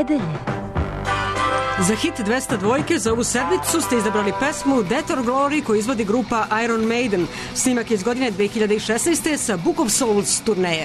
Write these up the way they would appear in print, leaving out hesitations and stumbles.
nedelje. Za hit 202 za ovu sedmicu ste izabrali pesmu Death or Glory koju izvodi grupa Iron Maiden. Snimak je iz godine 2016. sa Book of Souls turneje.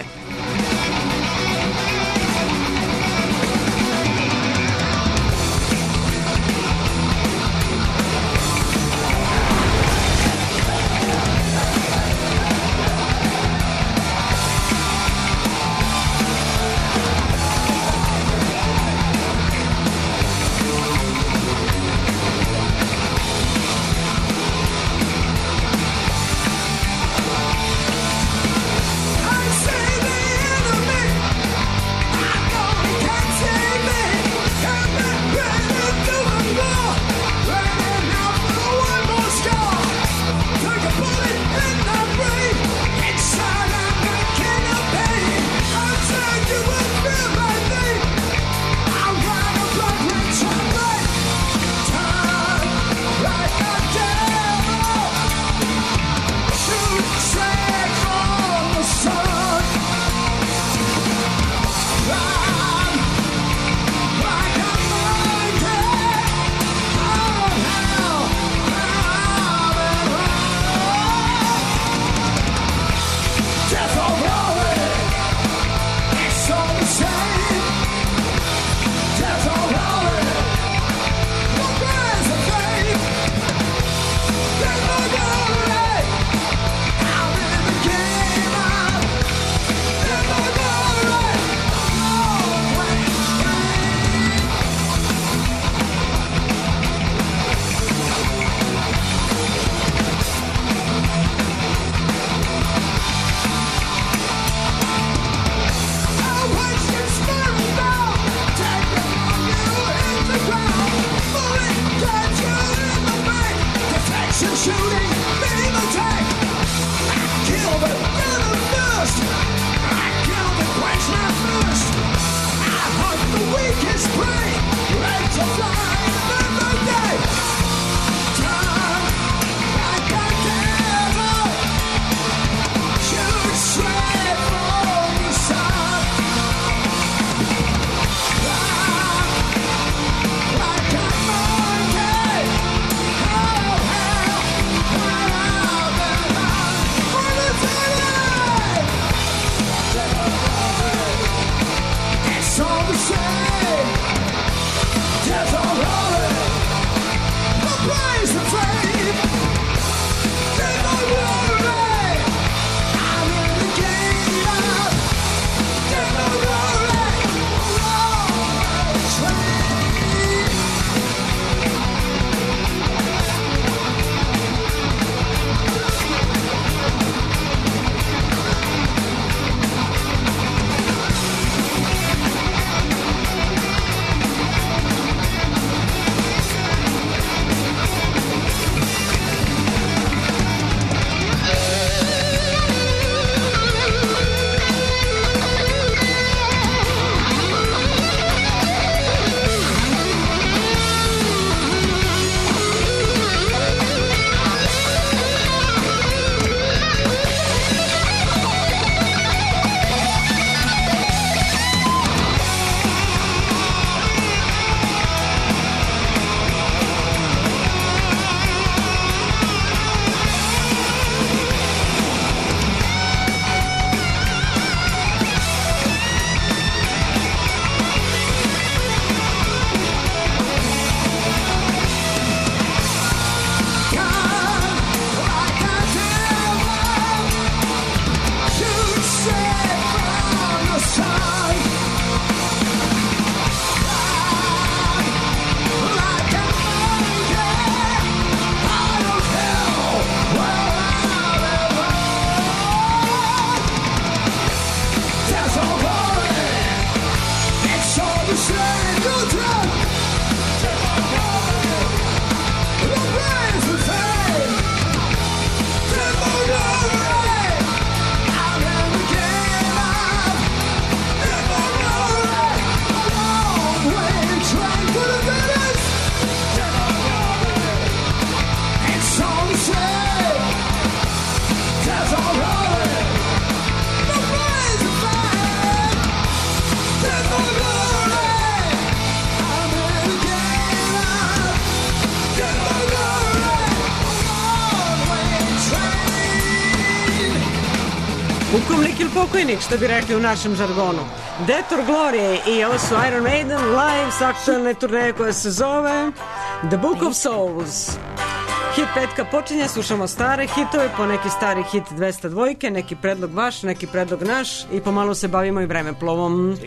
pokojnik, što bi rekli u našem žargonu. Death or Glory i ovo su Iron Maiden live s aktualne turneje koja se zove The Book of Souls. Hit petka počinje, slušamo stare hitove, po neki stari hit 202, neki predlog vaš, neki predlog naš i pomalo se bavimo i vremeplovom.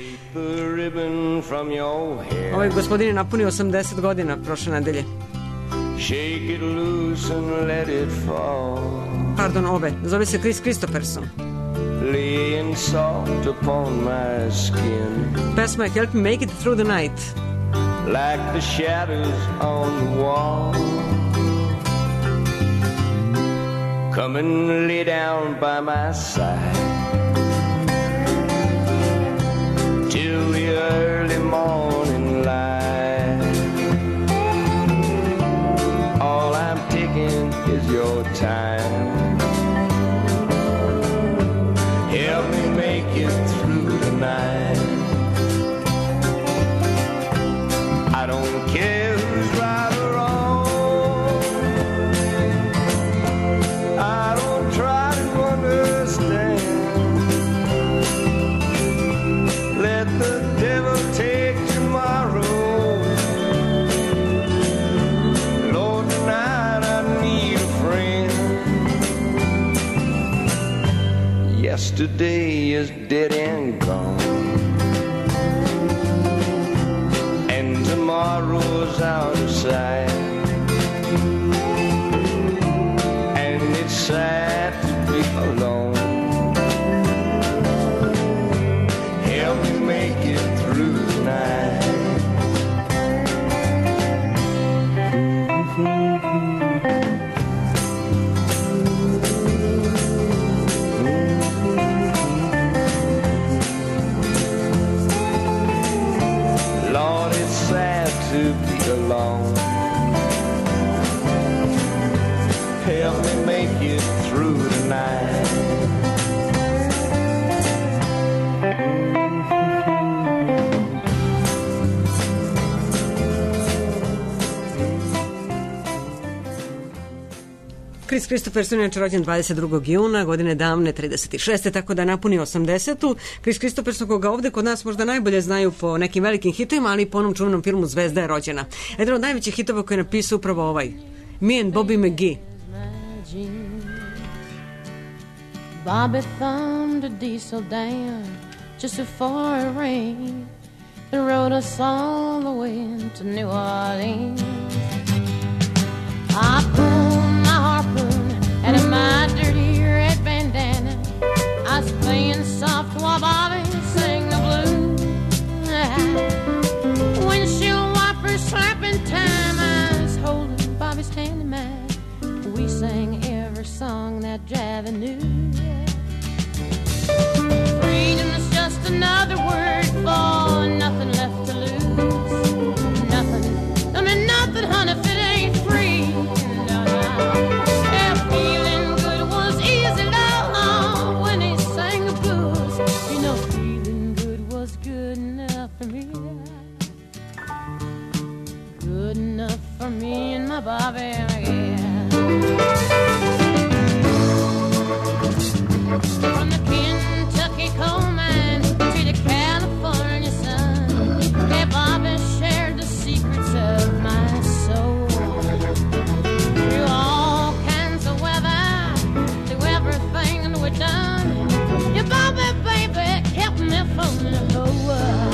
Ovaj gospodin je napunio 80 godina prošle nedelje. Pardon, ove, zove se Chris Christopherson. Pesma je Help Me Make It Through the Night. Like the shadows on the wall, come and lay down by my side till the early morning light. All I'm taking is your time. Help me make it through the night. I don't care who's right or wrong. I don't try to understand. Let the devil take tomorrow. Lord, tonight I need a friend. Yesterday is dead and gone, tomorrow's out of sight, and it's sad to be alone. Help me make it through the night. Lord, it's sad to be alone. Help me make it through the night. Chris Christopherson je rođen 22. juna, godine davne 36. tako da napuni 80. Chris Christopherson, koga ovde kod nas možda najbolje znaju po nekim velikim hitovima, ali i po onom čuvenom filmu Zvezda je rođena. Jedan od najvećih hitova koji je napisao upravo ovaj, Me and Bobby McGee. Bobby thumbed a diesel down just before it rained and rode us all the way to New Orleans. I pulled my harpoon out of my dirty red bandana. I was playing soft while Bobby sang the blues. Windshield wipers slapping time, I was holding Bobby's hand in mine. We sang every song that Javi knew. Freedom is just another word for nothing left to lose. Nothing, I mean nothing, honey, if it ain't free. Yeah, feeling good was easy, love, when he sang the blues. You know, feeling good was good enough for me. Good enough for me and my Bobby, yeah. From the Kentucky coal mine to the California sun, yeah, Bobby shared the secrets of my soul. Through all kinds of weather, through everything that we've done, yeah, Bobby, baby, kept me from the low.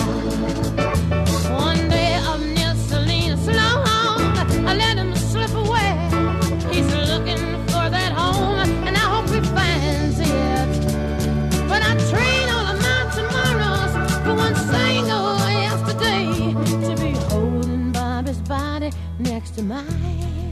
One day up near Salinas, Slow, I let him slip away. He's looking for that home, and I hope he finds it. But I trade all of my tomorrows for one single yesterday, to be holding Bobby's body next to mine.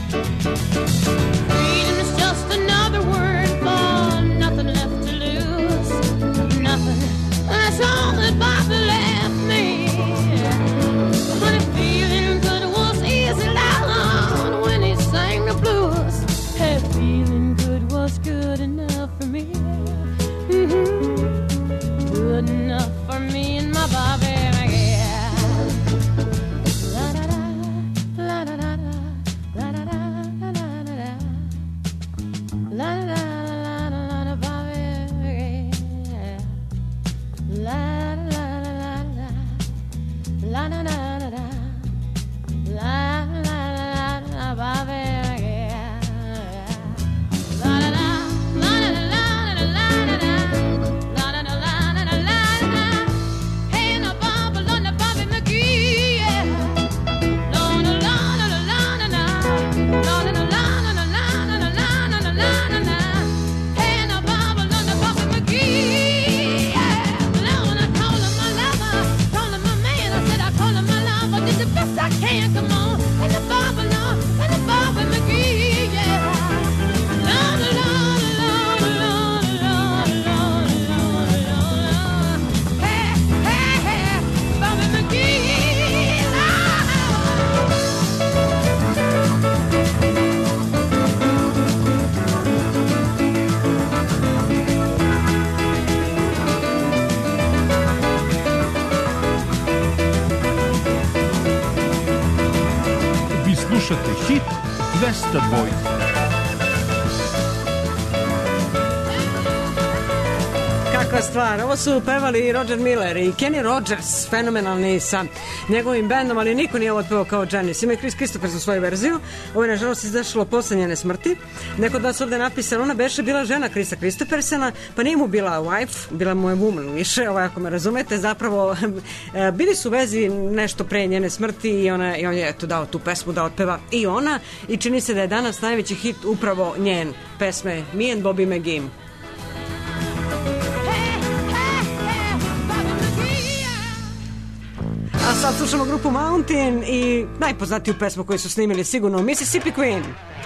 Freedom is just another word for nothing left to lose. Nothing, that's all that Bobby left me. But if feeling good was easy, loud when he sang the blues, hey, feeling good was good enough for me. Good enough for me and my Bobby, yeah. La da da, la da da da, la da da da da da da, la da da da da da, Bobby, yeah. Hit 202. Kakva stvar, ovo su pevali Roger Miller i Kenny Rogers, fenomenalni sa njegovim bendom, ali niko nije ovo otpevao kao Janis. Ima i Chris Christopher za svoju verziju. Ovo je nažalost izašlo posle njene smrti. Neko od vas ovde napisano, ona beše bila žena Chrisa Christophersena, pa nije mu bila wife, bila mu je woman više, ako me razumete, zapravo bili su u vezi nešto pre njene smrti i on je eto dao tu pesmu da otpeva i ona, i čini se da je danas najveći hit upravo njen pesme Me and Bobby McGee. A sad slušamo grupu Mountain i najpoznatiju pesmu koju su snimili sigurno Mississippi Queen.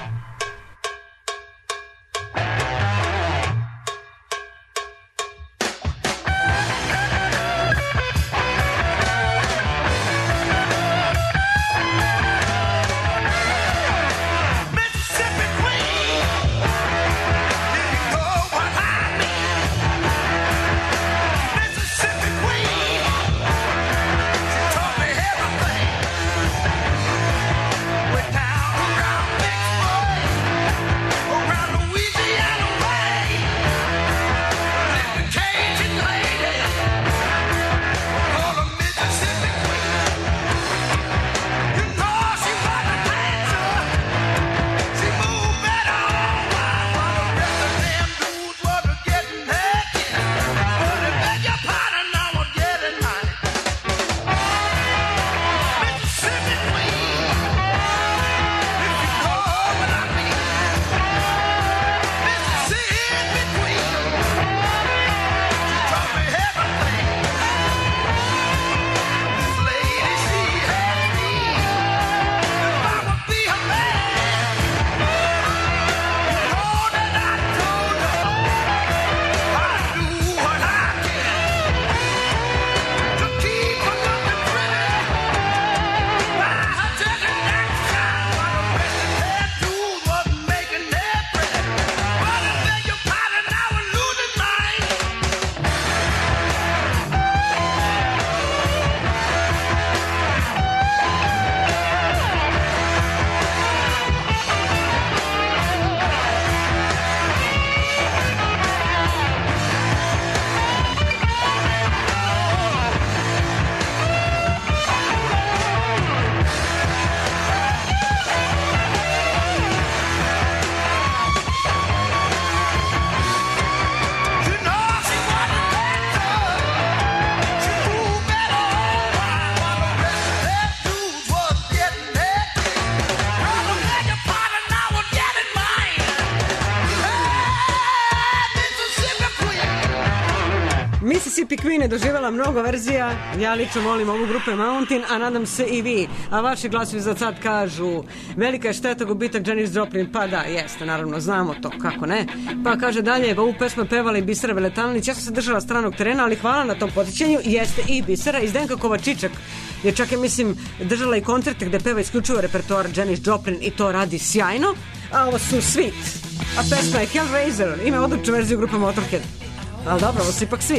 Mississippi Queen je doživjela mnogo verzija, ja lično volim ovu grupu Mountain, a nadam se i vi, a vaši glasovi za sad kažu velika je šteta gubitak Janis Joplin, pa da, jeste, naravno, znamo to, kako ne, pa kaže dalje, ovu pesmu pevala i Bisera Veletalnić, ja sam se držala stranog terena, ali hvala na tom podsjećanju, jeste i Bisera, i Zdenka Kovačičak je čak je, mislim, držala i koncerte gde peva isključivo repertoar Janis Joplin i to radi sjajno, a ovo su Sweet, a pesma je Hellraiser, ima odličnu verziju grupe Motorhead. Ali dobro, ovo su ipak Sweet.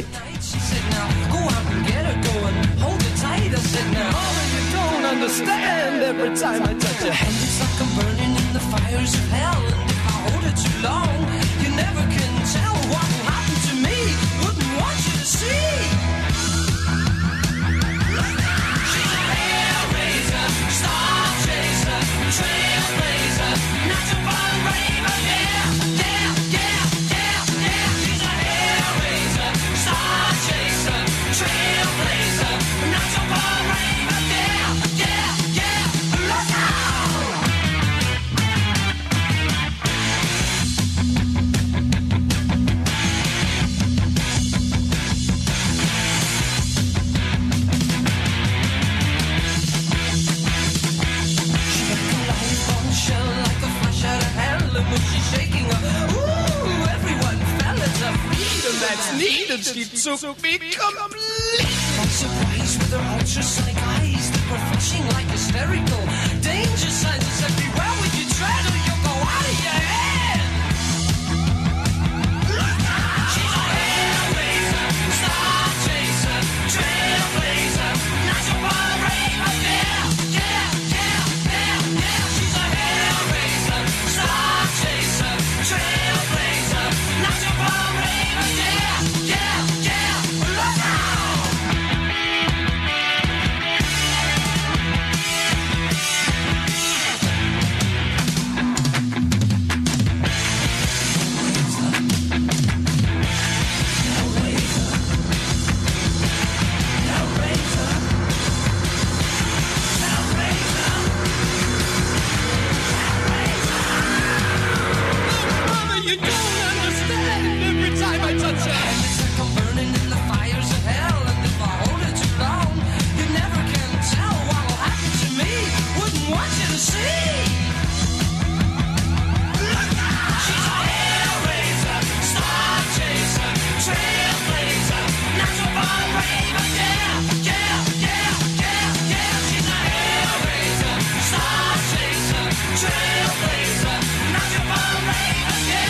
she took me completely by surprise with her ultrasonic eyes that were flashing like hysterical danger signs everywhere when you tread or you'll go out of your head. She's a hellraiser, star chaser, trailblazer, natural born raver, yeah, yeah, yeah, yeah, yeah. She's a hellraiser, star chaser, trailblazer, natural born raver, yeah, yeah, yeah. Look out! You don't understand. Every time I touch her, it's like I'm burning in the fires of hell. And if I hold it too long, you never can tell what'll happen to me. Wouldn't want you to see. She's a hellraiser, star chaser, trailblazer, natural born raver, yeah, yeah, yeah, yeah, yeah. She's a hellraiser, star chaser, trailblazer, natural born raver, yeah.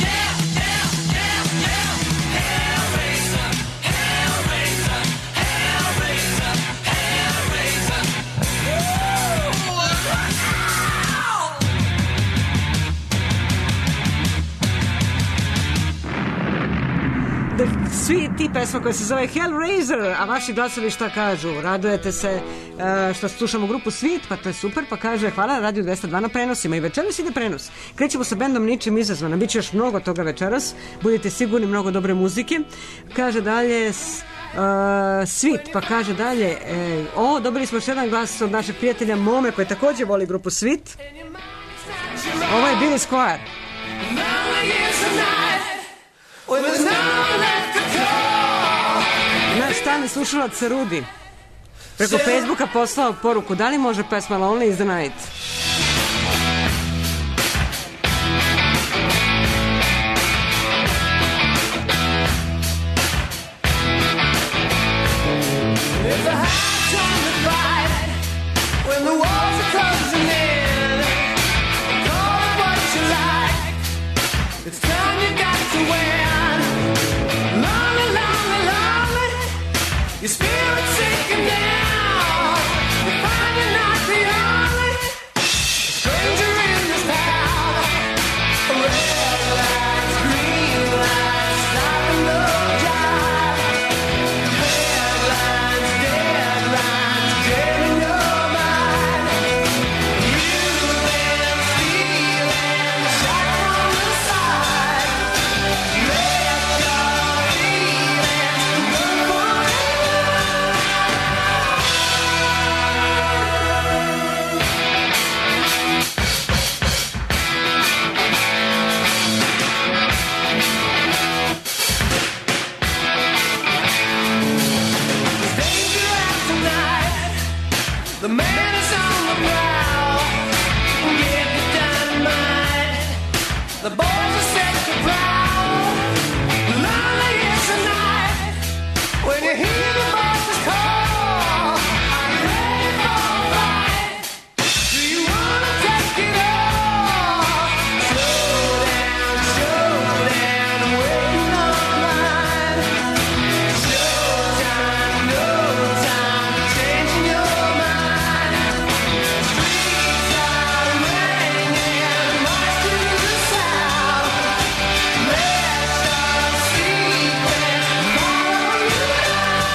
Svi ti pesma koja se zove Hellraiser, a vaši glasovi šta kažu? Radujete se što slušamo grupu Svit, pa to je super, pa kaže hvala Radio 202 na prenosima i večeras ide prenos. Krećemo sa bendom Ničim izazvana, bit će još mnogo toga večeras, budite sigurni, mnogo dobre muzike. Kaže dalje Svit, pa kaže dalje dobili smo još jedan glas od našeg prijatelja Mome koji također voli grupu Svit. Ovo je Billy Squire. Naš stani slušalac Rudi preko Facebooka poslao poruku da li može pesma Lonely is the Night. It's a high time to fight when the walls are closing in. Call it what you like. It's time you got to win. Lonely, lonely, lonely. Your spirit's sinking down. You find you're not the only stranger in this town. Red lights, green lights, stop and look, drive. Headlines, deadlines, get in your mind. You've been feeling shot from the side. Let your feelings run There's danger out tonight. The man is on the prowl. Get the dynamite. The boys are set to prowl. Lonely is the night when you hear the voices call. Are you ready for a fight? Do you wanna take it all? Slow down, waiting on line. Showtime, no time, changing your mind. Streets are ringing, march to the sound. Let your secret follow you out.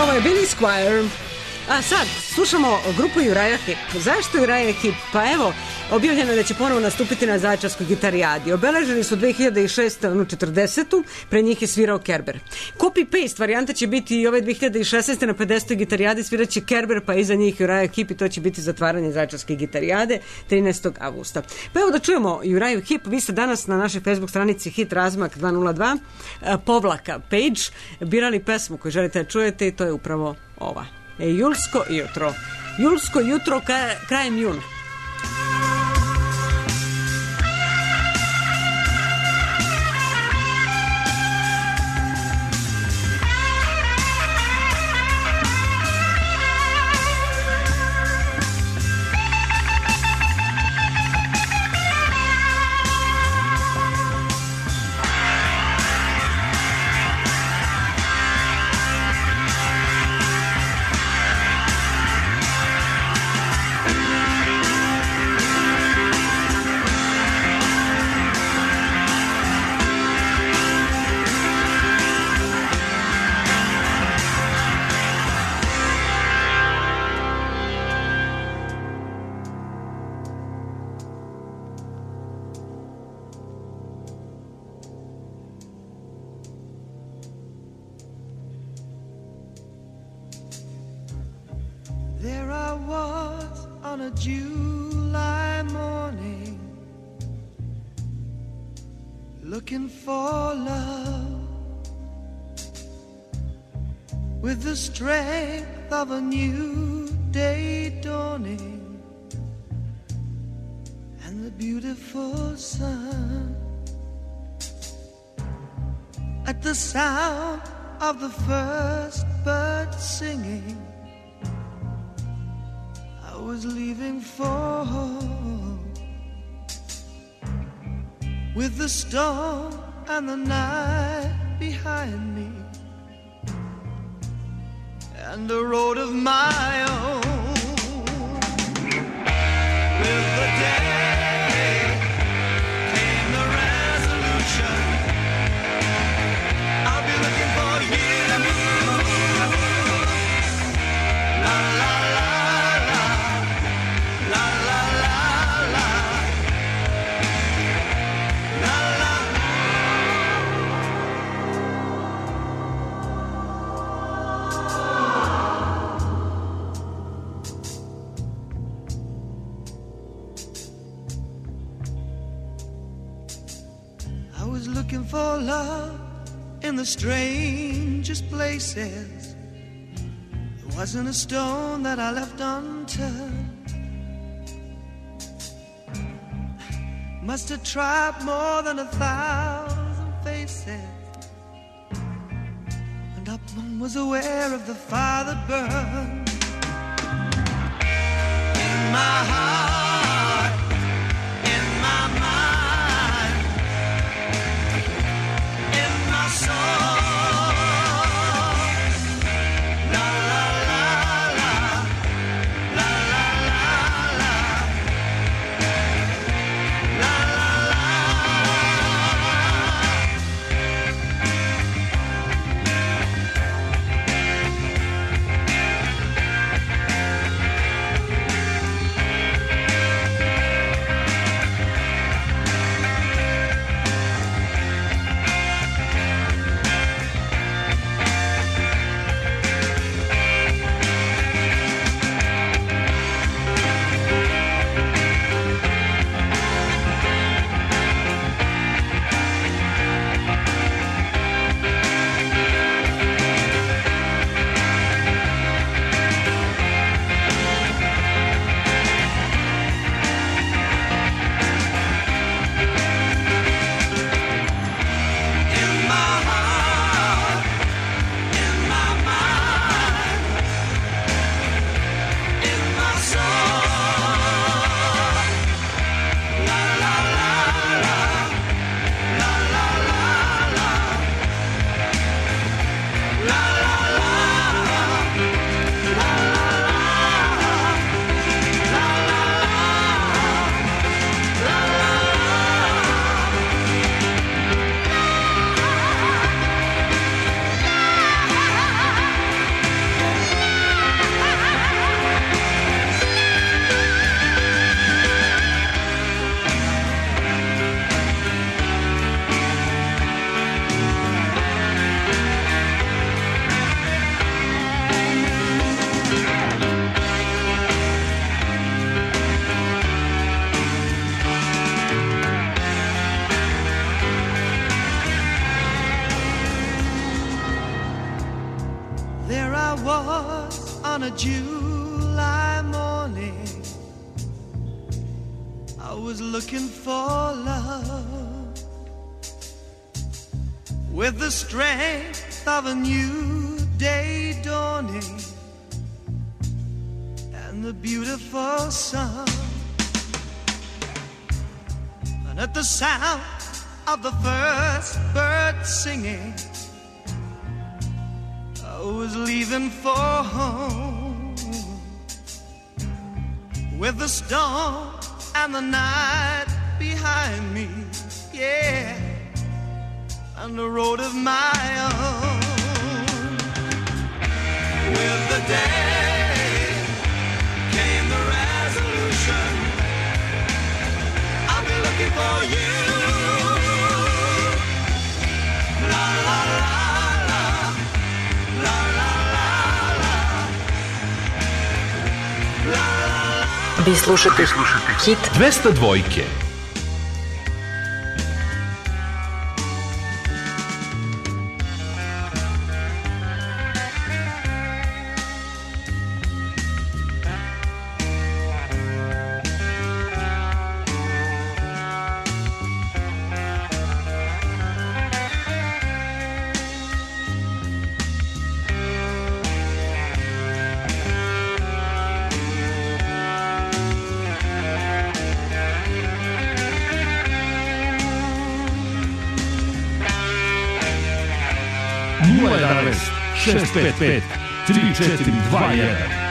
Ovo je Billy Squier. A sad, slušamo grupu Uriah Heep. Zašto Uriah Heep? Pa evo, objavljeno je da će ponovo nastupiti na Zaječarskoj gitarijadi. Obeležili su 2006. onu 40. Pre njih je svirao Kerber. Copy-paste varijanta će biti i ove 2016. na 50. gitarijadi sviraće Kerber, pa iza njih Uriah Heep i to će biti zatvaranje Zaječarske gitarijade 13. avgusta. Pa evo da čujemo Uriah Heep. Vi ste danas na našoj Facebook stranici Hit Razmak 202 povlaka page birali pesmu koju želite da čujete i to je upravo ova. Julsko jutro. Julsko jutro krajem juna. There I was on a July morning, looking for love with the strength of a new day dawning and the beautiful sun. At the sound of the first bird singing, I was leaving for home, with the storm and the night behind me, and a road of my own. With the day came the resolution, I'll be looking for you. La la la. Looking for love in the strangest places. There wasn't a stone that I left unturned. Must have tried more than 1,000 faces, and not one was aware of the fire that burned in my heart, in my mind, soul. La la la la, la la la la, la la la. There I was on a July morning, I was looking for love with the strength of a new day dawning and the beautiful sun. And at the sound of the first bird singing, I was leaving for home with the storm and the night behind me, yeah, and the road of my own. With the day came the resolution, I'll be looking for you. La la la la, la la la la, la la. Vi slušate Hit 202. Nueve 655 3421.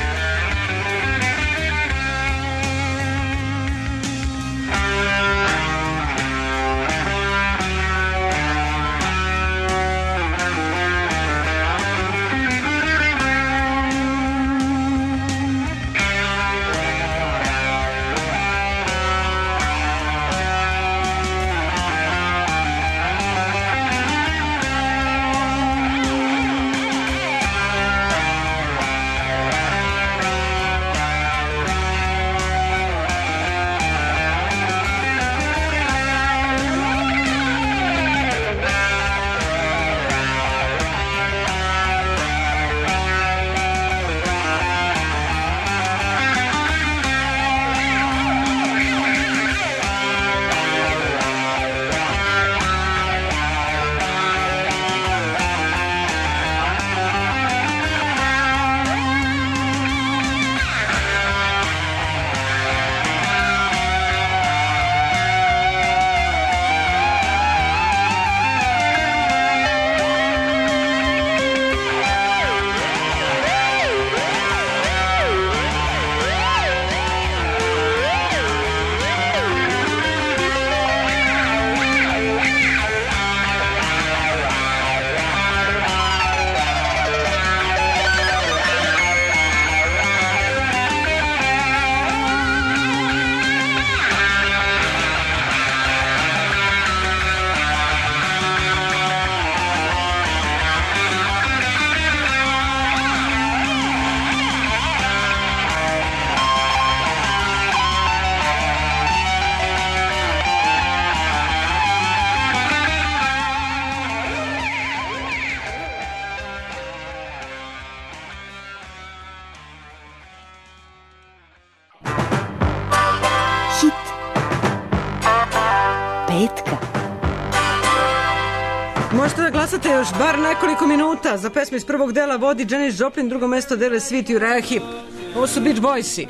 Možete da glasate još bar nekoliko minuta. Za pesmu iz prvog dela vodi Janis Joplin, drugo mesto dele Sweet Uriah Heep. Ovo su Beach Boysi.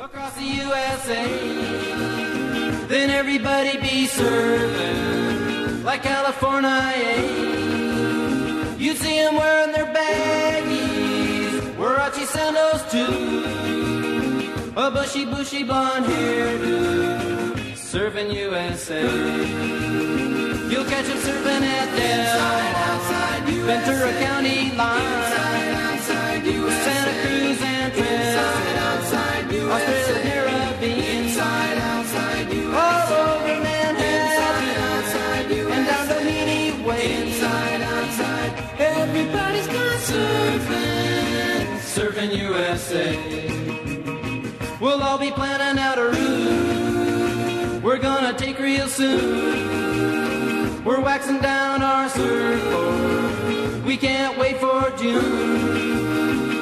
Then everybody be serving like California. You see them wearing their baggies, Warachi sandals too, a bushy, bushy blonde hairdo, surfing USA. You'll catch them surfing at Del, Ventura County line, Santa Cruz and Trent, Australia, Caribbean, all over Manhattan, and down to Meany Way. Everybody's gone surfing, surfing USA. We'll all be planning out a route we're gonna take real soon. We're waxing down our surfboard, we can't wait for June.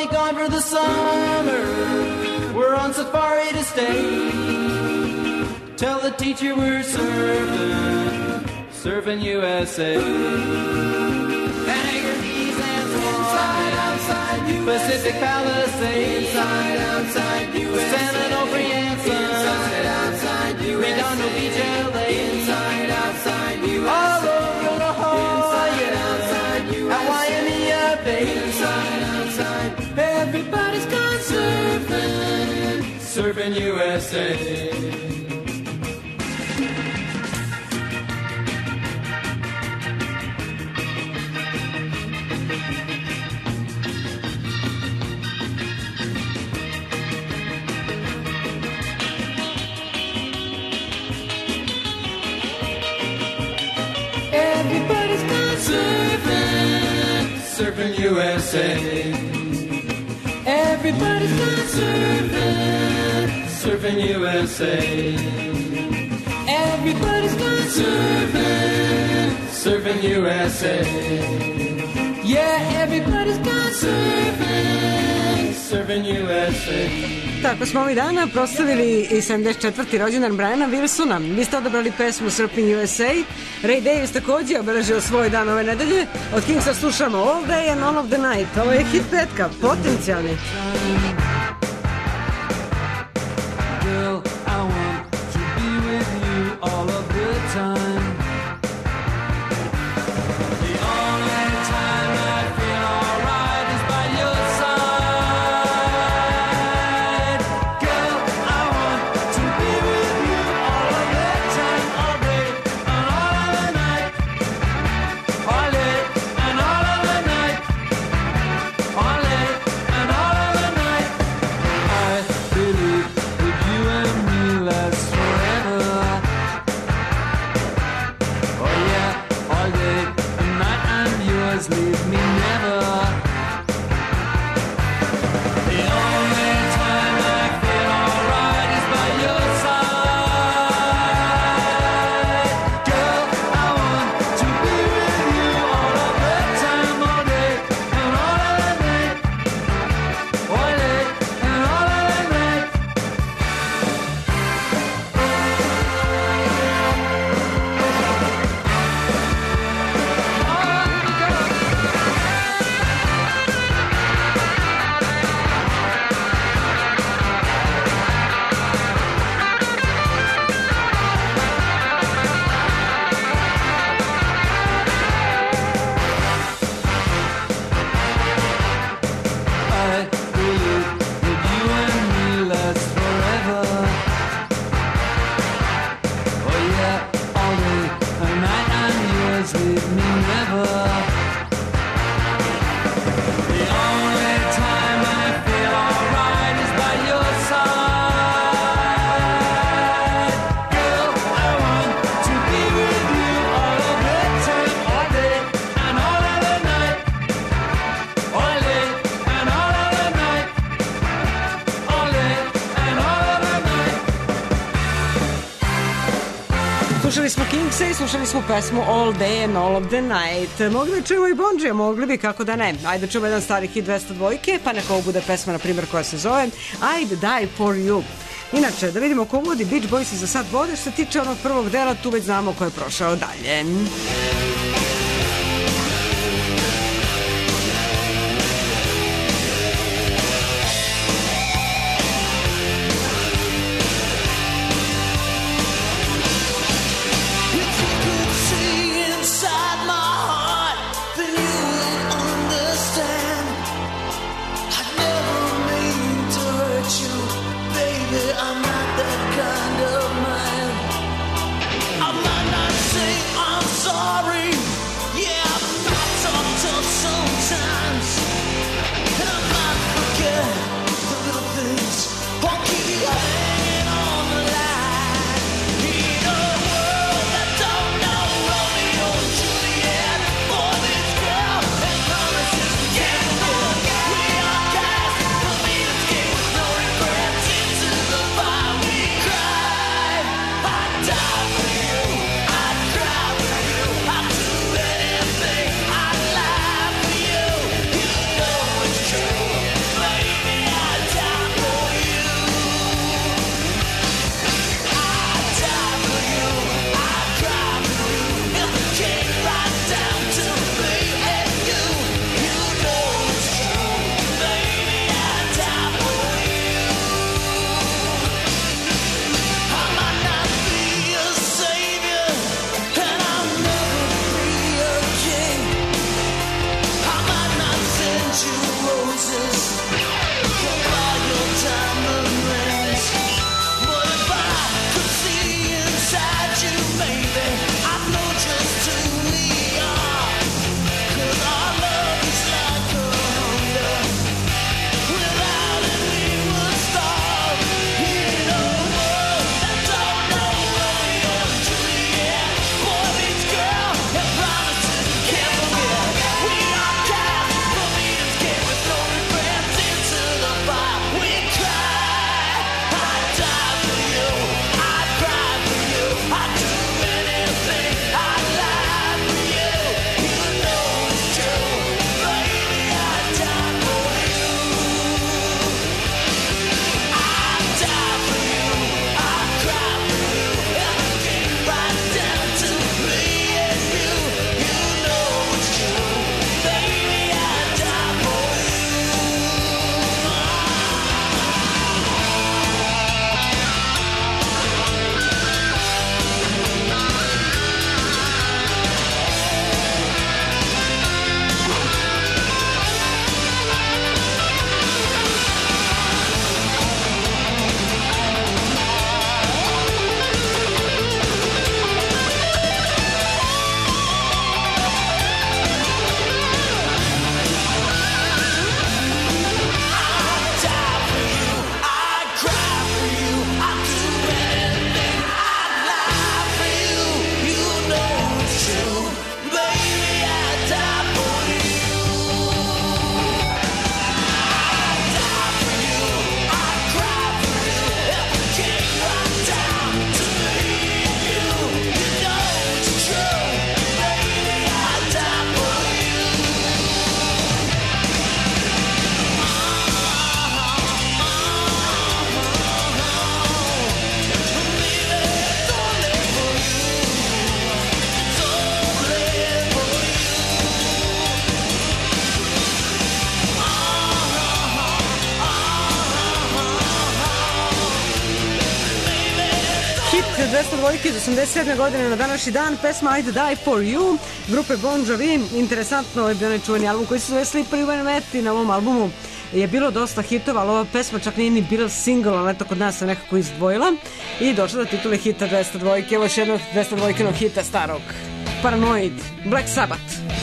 be gone for the summer. We're on safari to stay. Tell the teacher we're surfing USA. Anchor keys and inside, outside USA. Pacific Palisades. Inside, outside USA. San Onofre and Son. Inside, outside USA. Redondo Beach, LA. Inside, outside USA. All over La Jolla. Inside, outside USA. At Waimea Bay. Inside, outside. Everybody's gone surfing USA. Everybody's gone surfing USA. Everybody's gone surfing USA. Everybody's gone surfing USA. Yeah, everybody's gone surfing USA. Tako smo ovih dana proslavili i 74. rođendan Briana Wilsona. Vi ste odabrali pesmu Surfing USA. Ray Davies takođe obeležio svoj dan ove nedelje. Od Kingsa slušamo All Day and All of the Night. Ovo je hit petka, potencijalni. Girl, I want to be with you all of the time. The only time I feel alright is by your side. Girl, I want to be with you all of the time, all day and all of the night. All day and all of the night. All day and all of the night. I believe that you and me last forever. Oh yeah, all day and night and yours leave me never. The only time I feel alright is by your side. Girl, I want to be with you all of the time, all day and all of the night. All day and all of the night. I believe that you and me last forever. Oh yeah, all day and night and yours leave me never. The only time I feel alright is by your side. Girl, I want to be with you all of the time, all day and all of the night. All day and all of the night. All day and all of the night. Slušali smo Kingsa i slušali smo pesmu All Day and All of the Night. Mogli bi čujemo i Bon Jovi, mogli bi, kako da ne. Ajde čujemo jedan stari hit 202, pa neka ovo bude pesma, na primjer, koja se zove I'd Die For You. Inače, da vidimo ko vodi, Beach Boys i za sad vode. Što se tiče onog prvog dela, tu već znamo ko je prošao dalje. If you could see inside my heart, then you would understand. I'd never mean to hurt you, baby. I'm not that kind of man. I might not say I'm sorry, Slušate 202 iz 87. godine na današnji dan, pesma I'd Die For You, grupe Bon Jovi. Interesantno je bio onaj čuveni album koji se zove Slippery When Wet i na ovom albumu je bilo dosta hitova, ali ova pesma čak nije ni bila single, ali eto kod nas se nekako izdvojila i došla do titule hita 202. Evo još jednog 202 hita starog, Paranoid, Black Sabbath.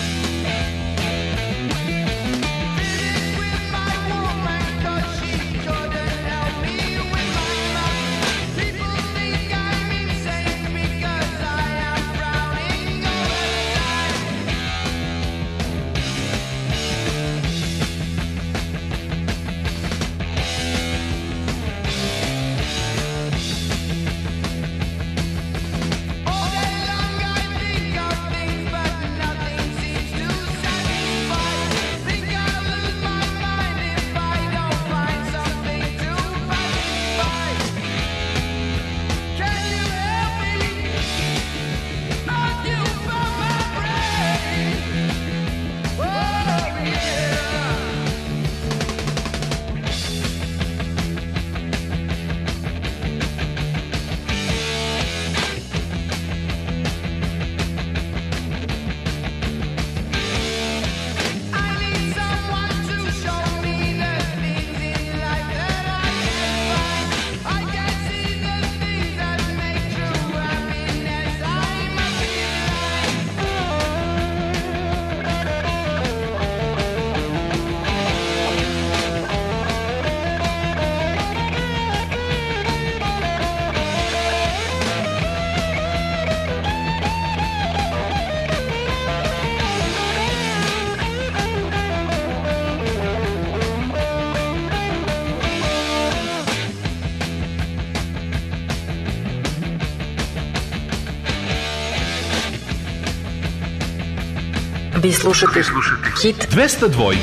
Vi slušate hit 202.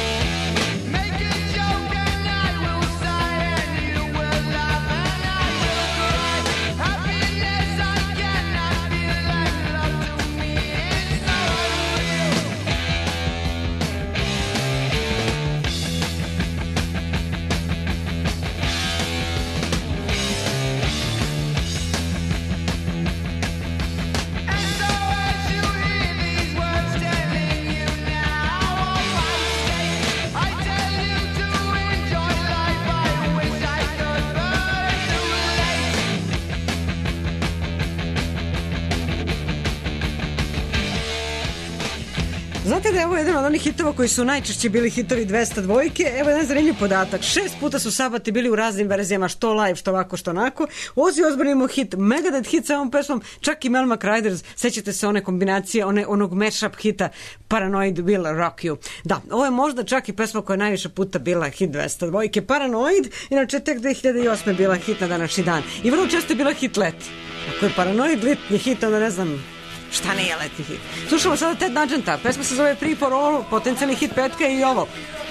Znate da je ovo jedan od onih hitova koji su najčešće bili hitovi 202. Evo jedan zanimljiv podatak. 6 puta su Sabati bili u raznim verzijama, što live, što ovako, što onako. Ozzy Osbourne imao hit, Megadeth hit sa ovom pesmom, čak i Mel McRiders, sećate se one kombinacije, onog mashup hita Paranoid Will Rock You. Da, ovo je možda čak i pesma koja je najviše puta bila hit 202. Paranoid, inače tek 2008. bila hit na današnji dan. I vrlo često je bila hit leti. Ako je Paranoid letnji hit, onda ne znam šta nije letni hit. Slušamo sada Ted Nugenta, pesma se zove Free for All, potencijalni hit petka i ovo.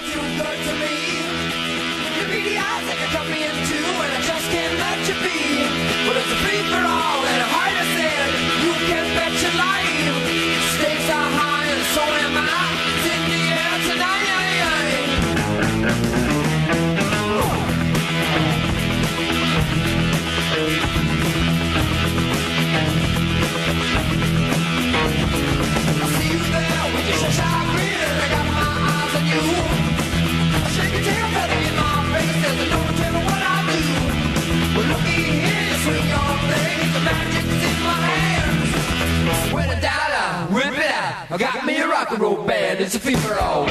I got me a rock and roll band, it's a free-for-all.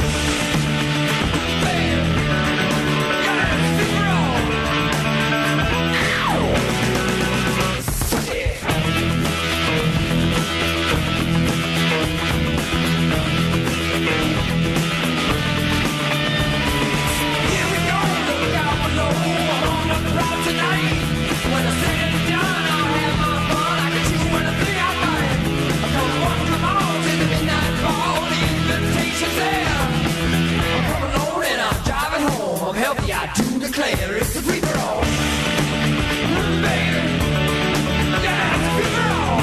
I do declare it's a free-for-all. Baby, yeah, it's a free-for-all.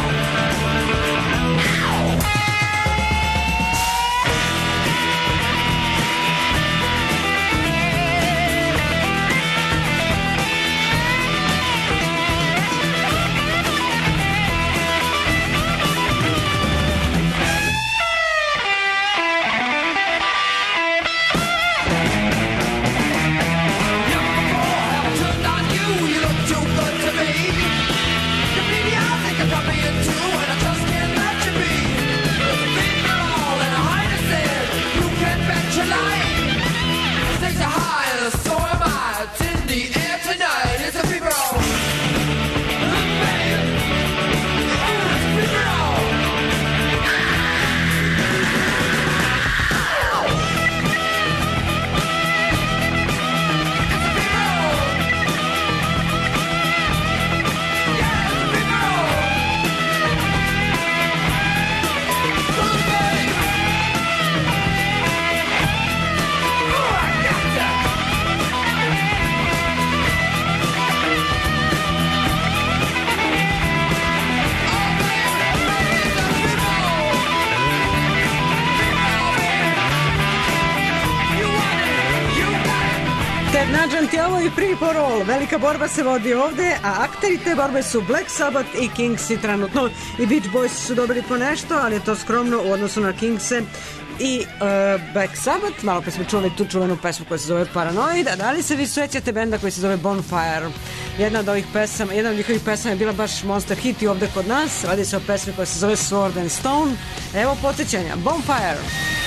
Ted Nugent je ovo i Free for All. Velika borba se vodi ovde, a akteri te borbe su Black Sabbath i Kingsi trenutno. I Beach Boys su dobili po nešto, ali je to skromno u odnosu na Kingse i Black Sabbath. Malo pa smo čuli tu čuvenu pesmu koja se zove Paranoid. A da li se vi sećate benda koji se zove Bonfire? Jedna od njihovih pesama je bila baš monster hit i ovde kod nas. Radi se o pesmi koja se zove Sword and Stone. Evo podsjećanja. Bonfire.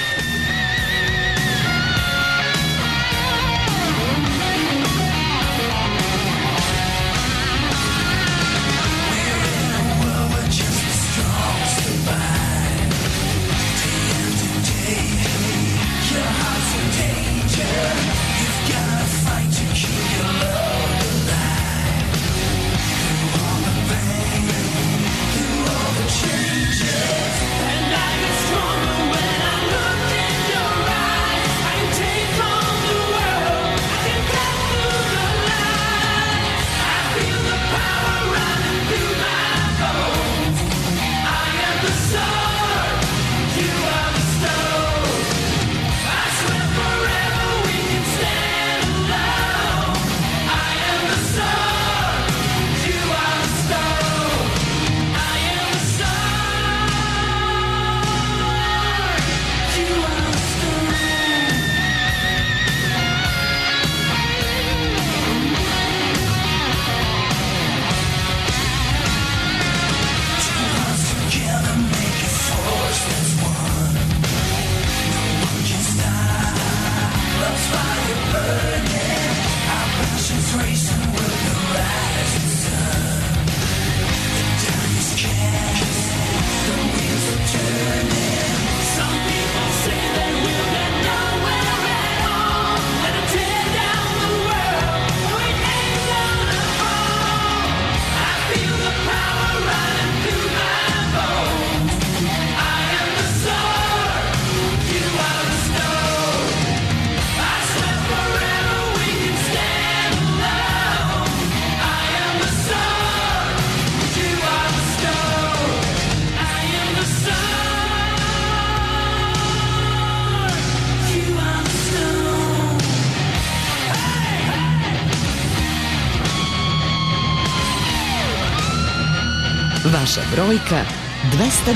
Vaša brojka 202.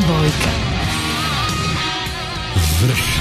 Vrh.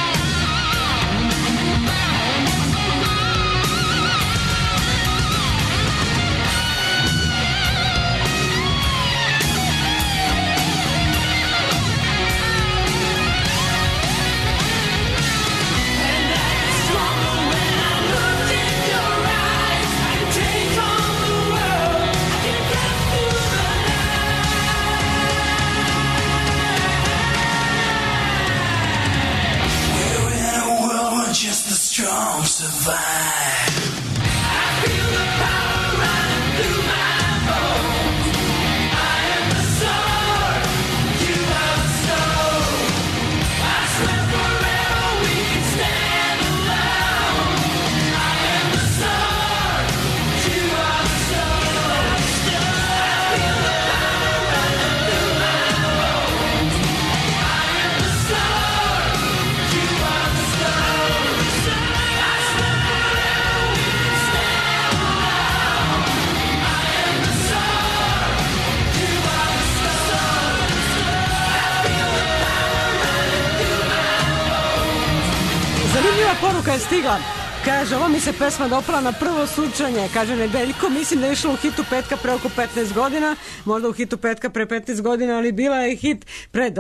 Poruka je stigla. Kaže, ova mi se pesma dopala na prvo slučanje. Kaže Nedeljko, mislim da je išla u hitu petka pre oko 15 godina. Možda u hitu petka pre 15 godina, ali bila je hit pre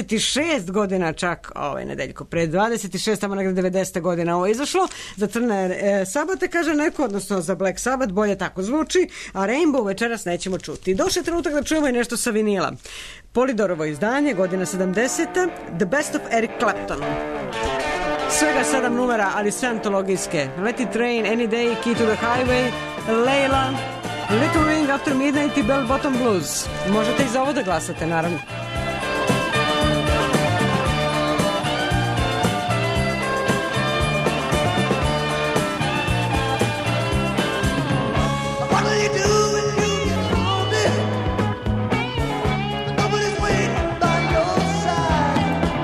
26 godina čak. Nedeljko, pre 26, tamo negde 90. godina ovo je izašlo. Za Crne Sabate, kaže neko, odnosno za Black Sabbath, bolje tako zvuči. A Rainbow večeras nećemo čuti. Došao je trenutak da čujemo i nešto sa vinila. Polydorovo izdanje, godina 70. The Best of Eric Clapton. Svega 7 numera, ali sve antologijske. Let It Rain, Any Day, Key to the Highway, Layla, Little Ring After Midnight i Bell Bottom Blues. Možete i za ovo da glasate, naravno.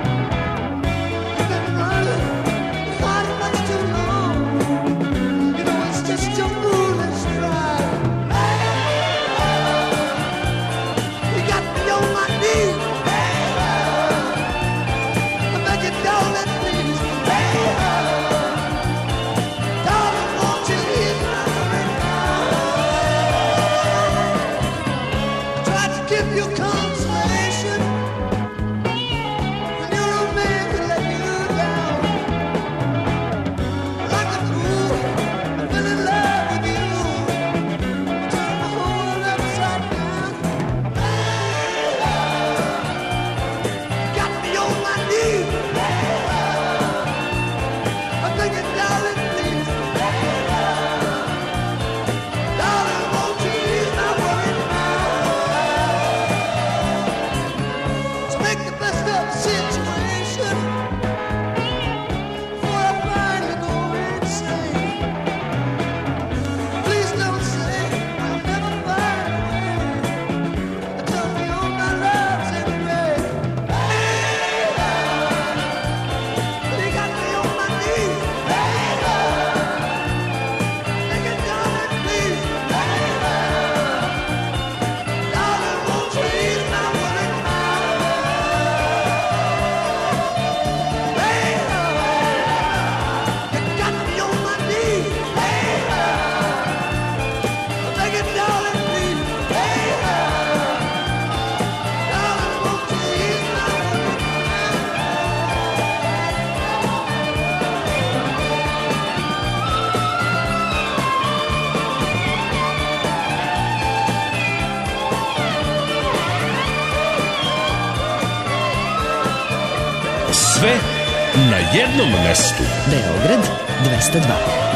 You know na jednom mestu. Beograd 202.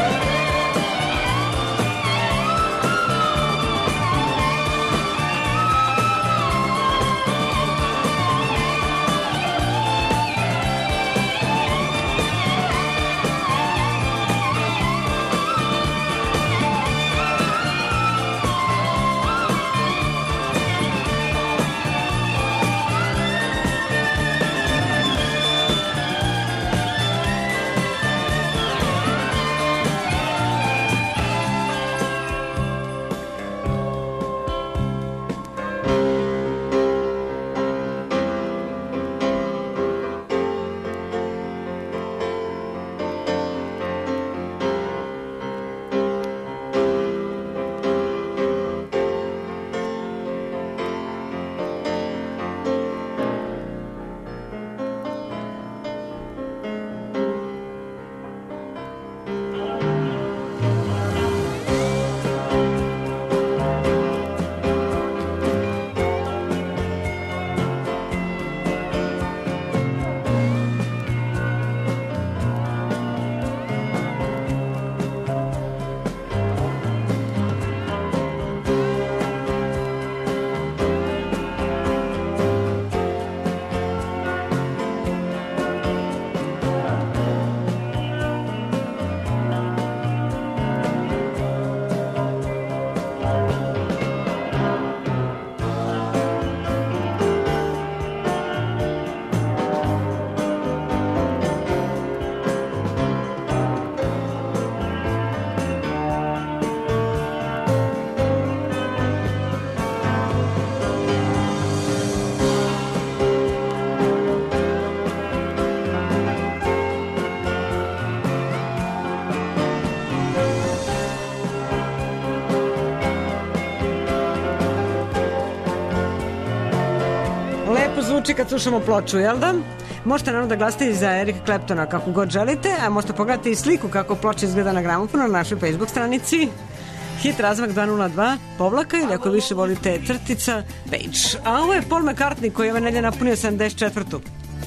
Zvuči kad slušamo ploču, jel da? Možete naravno da glasite i za Erika Claptona kako god želite, a možete pogledati i sliku kako ploča izgleda na gramofonu na našoj Facebook stranici Hit razmak 202 povlaka ili ako više volite crtica page. A ovo je Paul McCartney koji je ove nedelje napunio 74.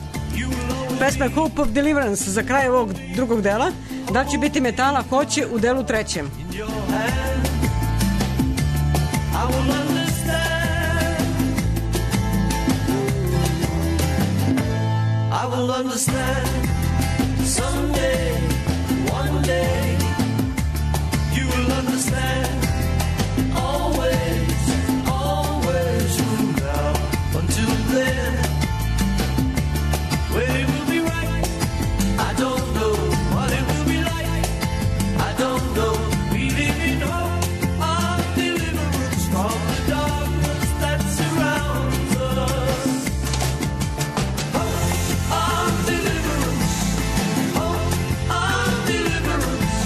Pesma Hope of Deliverance za kraj ovog drugog dela. Da će biti metala, hoće u delu trećem. I will understand someday, one day. You will understand always, always from now until then. When it will be right, I don't know what it will be like. I don't know. We live in hope of deliverance from the darkness that surrounds us. Hope of deliverance, hope of deliverance.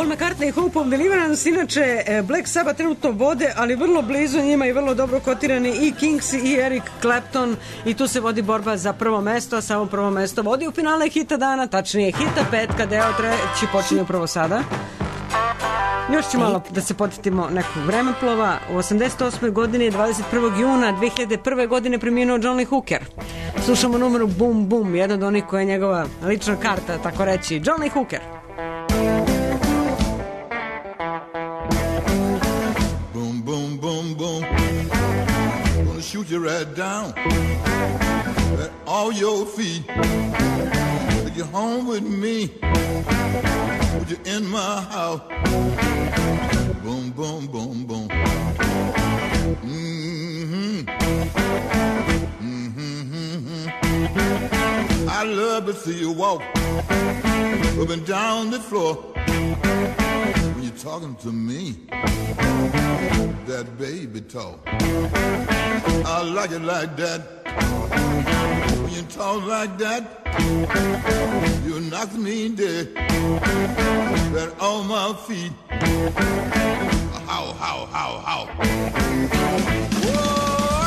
Paul McCartney i Hope of Deliverance, inače Black Sabbath trenutno vode, ali vrlo blizu njima i vrlo dobro kotirani i Kings i Eric Clapton i tu se vodi borba za prvo mesto, a samo prvo mesto vodi u finale hita dana, tačnije hita petka, deo treći počinje upravo sada. Još ću malo da se podsjetimo nekog vremeplova. U 88. godini 21. juna 2001. godine preminuo John Lee Hooker. Slušamo numeru Boom Boom, jedna od onih koja je njegova lična karta, tako reći. John Lee Hooker. Boom, boom, boom, boom. Gonna shoot you right down at all your feet. Take you home with me. Put you in my house. Boom, boom, boom, boom. Mm-hmm. Mm-hmm, mm-hmm. I love to see you walk up and down the floor when you're talking to me. That baby talk. I like it like that. When you talk like that, you knock me dead. Right on my feet. How, how, how, how. Whoa.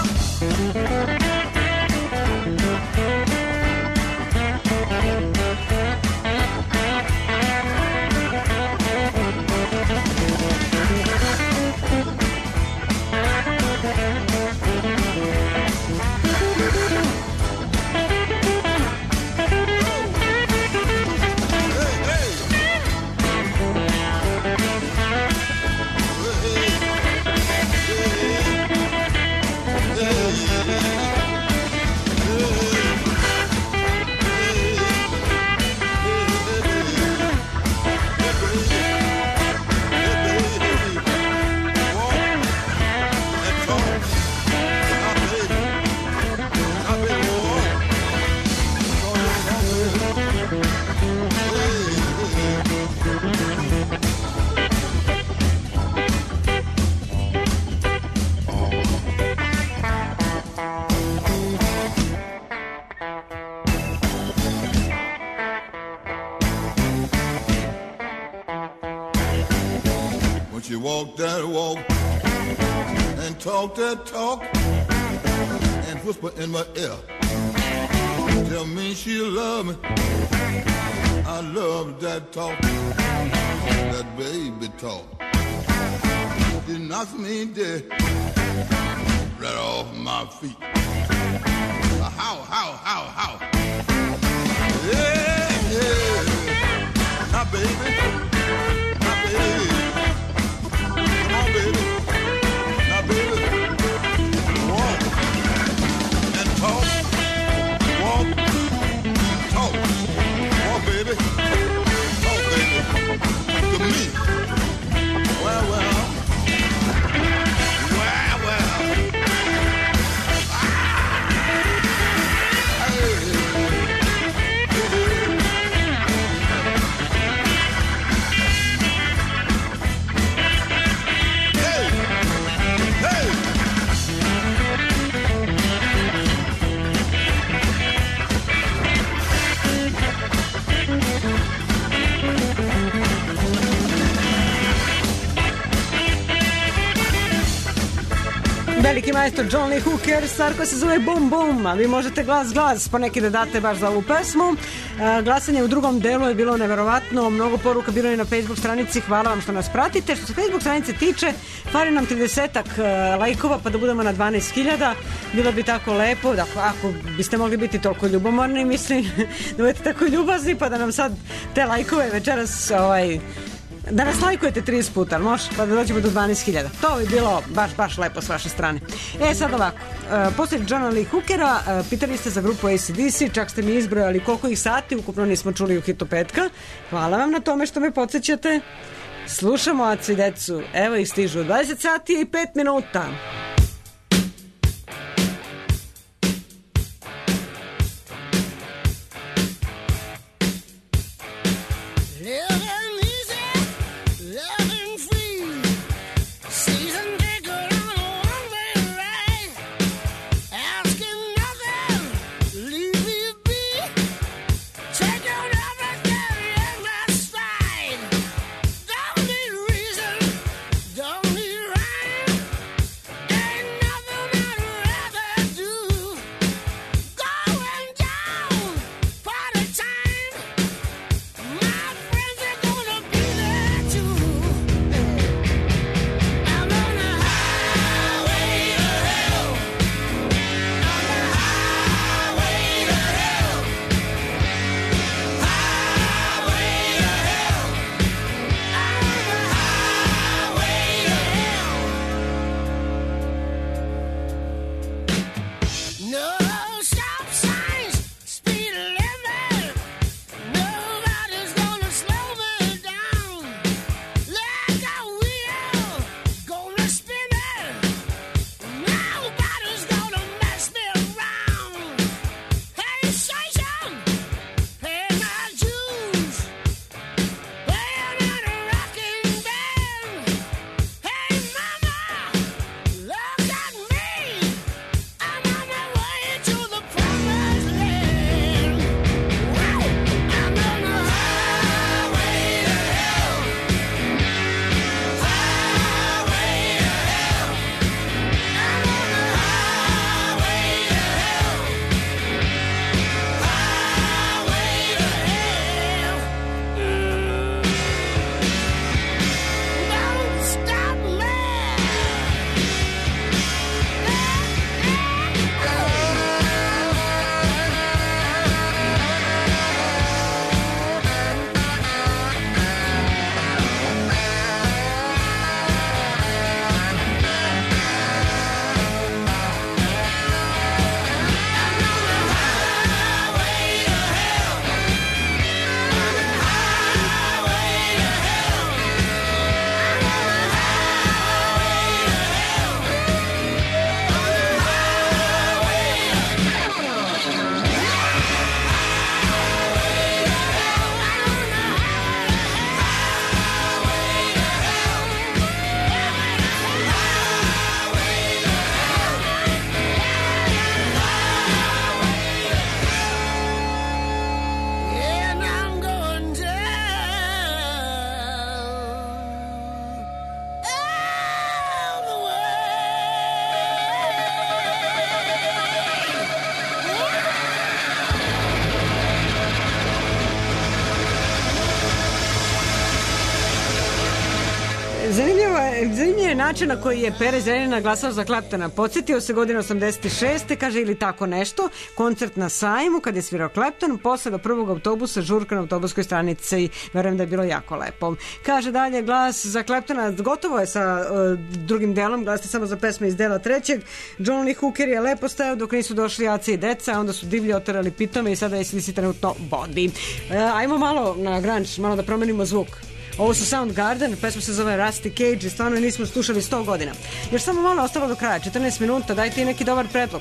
She walk that walk and talk that talk and whisper in my ear. Tell me she love me. I love that talk, that baby talk. She knocks me dead right off my feet. How? Yeah, yeah. Now, baby. Veliki majstor John Lee Hooker, stvar koja se zove Boom Boom, a vi možete glas poneki da date baš za ovu pesmu. Glasanje u drugom delu je bilo neverovatno, mnogo poruka bilo je na Facebook stranici, hvala vam što nas pratite. Što se Facebook stranice tiče, fali nam 30-ak lajkova pa da budemo na 12.000, bilo bi tako lepo, da ako biste mogli biti toliko ljubomorni, mislim, da budete tako ljubazni pa da nam sad te lajkove večeras da nas lajkujete 30 puta, može? Pa da dođemo do 12.000. To bi bilo baš lepo s vaše strane. Sad ovako, poslije Johna Lee Hookera pitali ste za grupu AC/DC, čak ste mi izbrojali koliko ih sati, ukupno nismo čuli u hitu petka. Hvala vam na tome što me podsjećate. Slušamo Acu i decu, evo ih stižu 20 sati i 5 minuta. Don't je način na koji je Pere Zrenjanin glasao za Claptona. Podsjetio se godine 86. kaže ili tako nešto, koncert na sajmu kad je svirao Clapton, posle do prvog autobusa, žurka na autobuskoj stranici, verujem da je bilo jako lepo. Kaže dalje, glas za Claptona gotovo je sa drugim delom, glasite samo za pesme iz dela trećeg. John Lee Hooker je lepo stajao dok nisu došli Aca i Deca, onda su divlje oterali pitome i sada je si trenutno vodi. Ajmo malo na grunge, malo da promenimo zvuk. Ovo su Soundgarden, pesma se zove Rusty Cage i stvarno nismo slušali 100 godina. Još samo malo ostalo do kraja, 14 minuta, dajte i neki dobar predlog.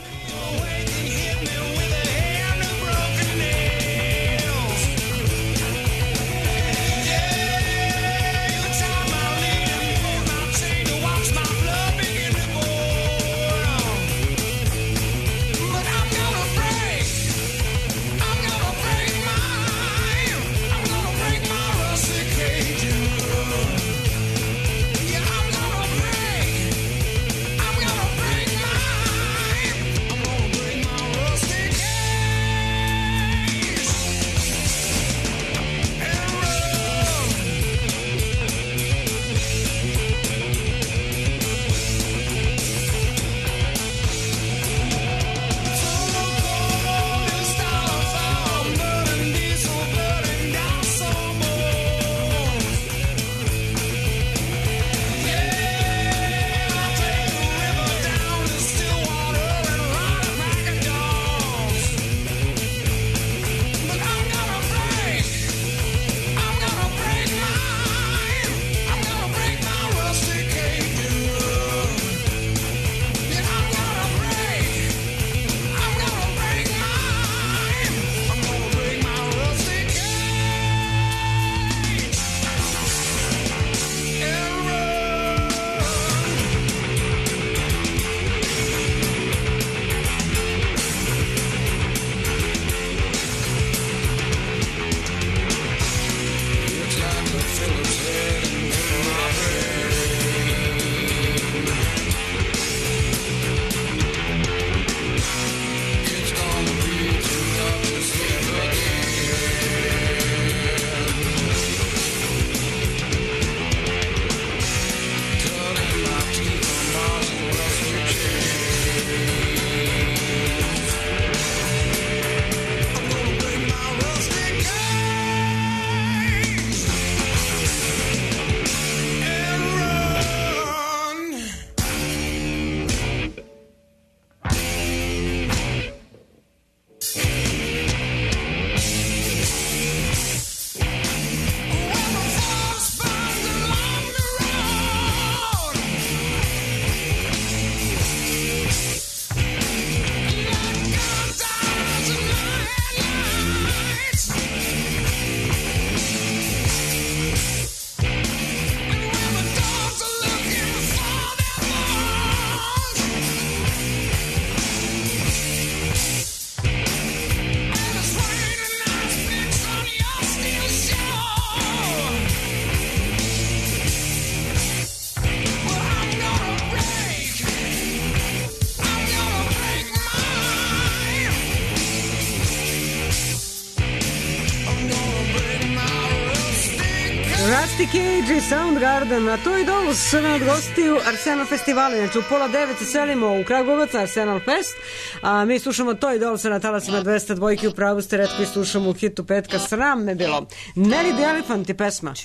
Rusty Cage i Soundgarden, a to i dolu se nad gostiju Arsenal festivala. Znači u pola 9 se selimo u Kragujevac na Arsenal Fest, a mi slušamo to i dolu se na talasima 202 u pravu ste retko i slušamo u hitu petka. Sram me bilo. Nelly the Elephant i pesma.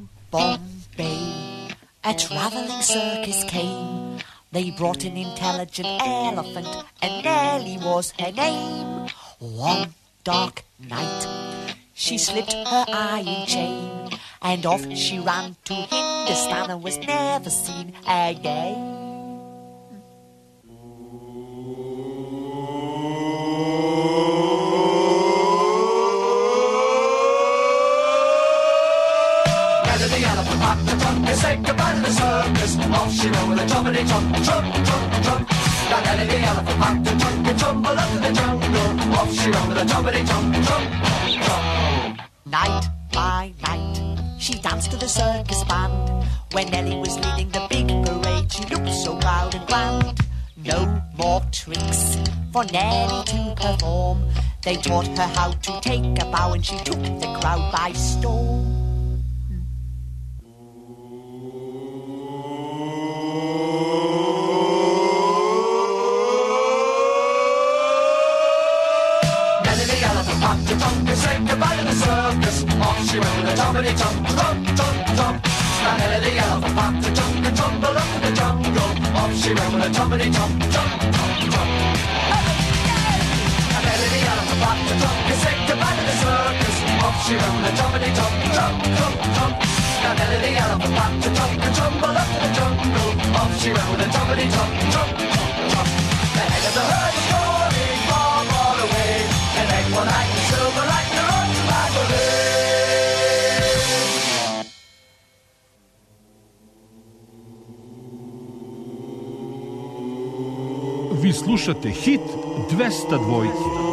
Bombay, a traveling circus came. They brought an intelligent elephant, and Nelly was her name. One dark night, she slipped her iron chain, and off she ran to Hindustan and was never seen again. The elephant popped the trunk and said goodbye to the circus. Off she went with a jumpity trunk, trunk, trunk, trunk. Got Nelly the elephant popped the trunk and tumbled up to the jungle. Off she went with a jumpity trunk, trunk, trunk. Night by night, she danced to the circus band. When Nelly was leading the big parade, she looked so proud and grand. No more tricks for Nelly to perform. They taught her how to take a bow, and she took the crowd by storm. packed her trunk and said goodbye to the circus. Off she went with a toppity-tum, trump, trump, trump. Now Nelly the elephant packed her trunk and trundled up to the jungle. Off she went with a toppity-tum, trump, trump, trump. Now Nelly the elephant packed her trunk and said goodbye to the circus. Off she went with a toppity-tum, trump, trump, trump. Now Nelly the elephant packed her trunk and trundled up to the jungle. Off she went with a toppity-tum, trump, trump, trump. The head of the herd is going far, far away. And egg one eye and silver like the road to Magdalene. Vi slušate hit 202.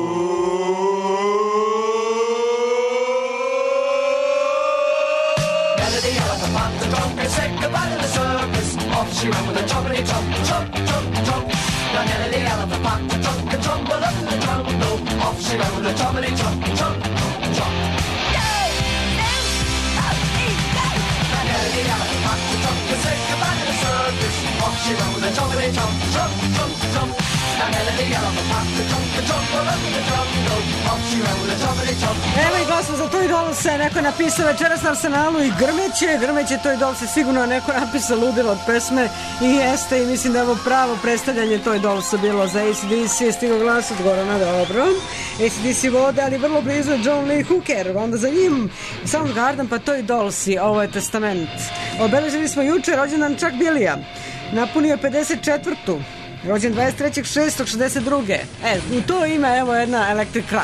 Melody elephant packed the trunk and said goodbye to the circus. Off she went with a choppity chop, chop, chop, chop. Now Nelly the elephant packed the trunk and trundled up to the jungle. Off she went with a choppity chop, chop, chop, chop. Now Nelly the elephant packed the trunk and said goodbye to the circus. Off she went with a choppity chop, chop, chop, chop. Now Nelly the elephant packed the trunk and trundled up to the jungle. Off she went with a choppity chop. Evo i glasno za to idol se neko je napisao večeras na Arsenalu i Grmeće to idol se sigurno neko napisao ludilo od pesme i jeste i mislim da je ovo pravo predstavljanje to idol se bilo za AC/DC je stigao glas od Gorana, dobro. AC/DC vode, ali vrlo blizu je John Lee Hooker, onda za njim Soundgarden, pa to idol si, ovo je testament. Obeležili smo juče rođendan Chuck Billija, napunio 54. Rođen 23.6.62. U to ime evo jedna Electric Crowd.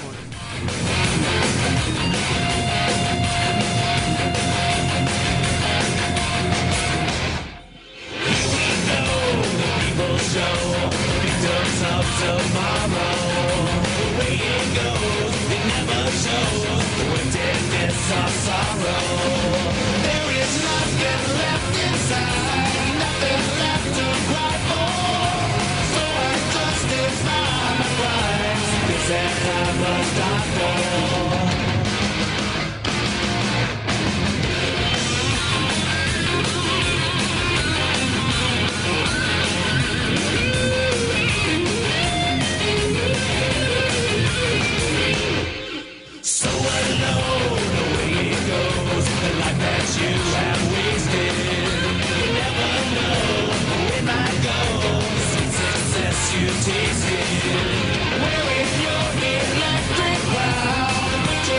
Where is your electric cloud?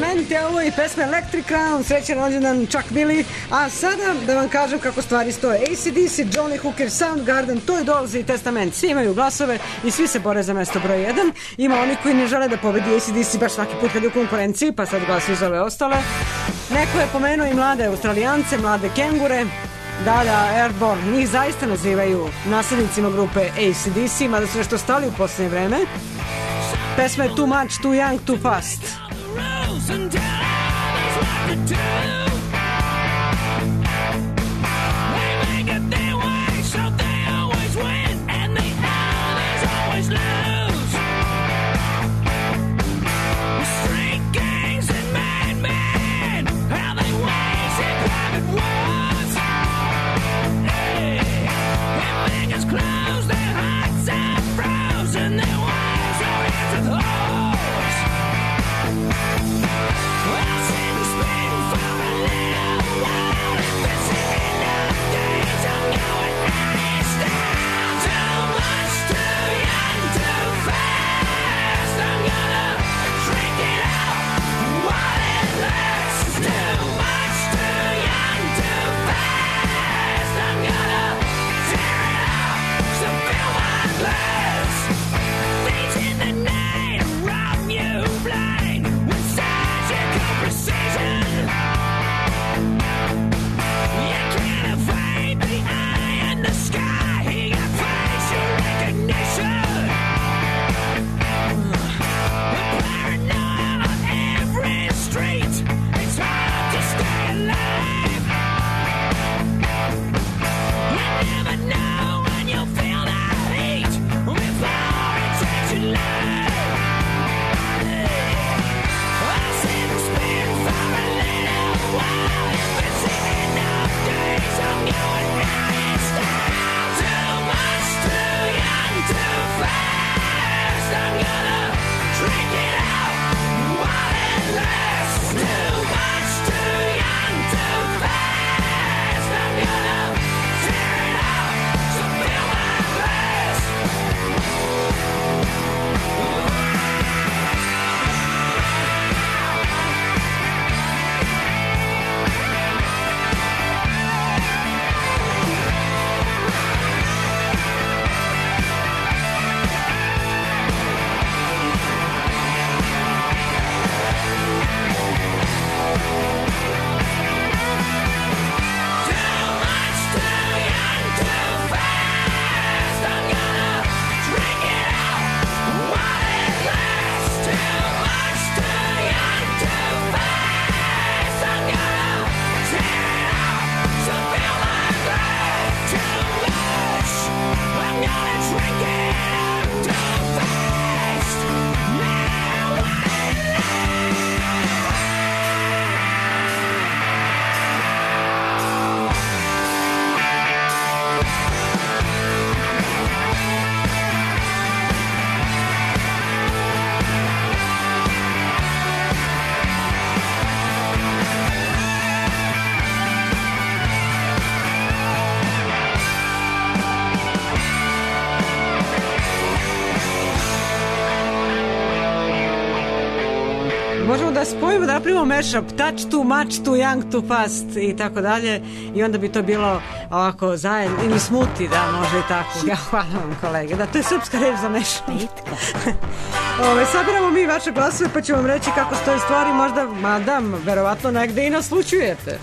Testament je ovo i pesma Electric Crown, srećan rođendan Chuck Billy, a sada da vam kažem kako stvari stoje. AC/DC, Johnny Hooker, Soundgarden, Toy Dolls i Testament, svi imaju glasove i svi se bore za mesto broj 1. Ima oni koji ne žele da pobedi AC/DC baš svaki put kad je u konkurenciji, pa sad glasuju za ove ostale. Neko je pomenuo i mlade Australijance, mlade kengure. Da, Airborne, njih zaista nazivaju naslednicima grupe AC/DC, mada su nešto stali u posljednje vreme. Pesma je Too Much, Too Young, Too Fast. Možemo da spojimo, da napravimo mashup, touch too much, too young, too fast i tako dalje, i onda bi to bilo ovako zajedno, ili smuti, da, može i tako. Ja, hvala vam kolege, da, to je srpska reč za mashup. Sabiramo mi vaše glasove pa ću vam reći kako stoje stvari, možda, madam, verovatno negde i naslučujete.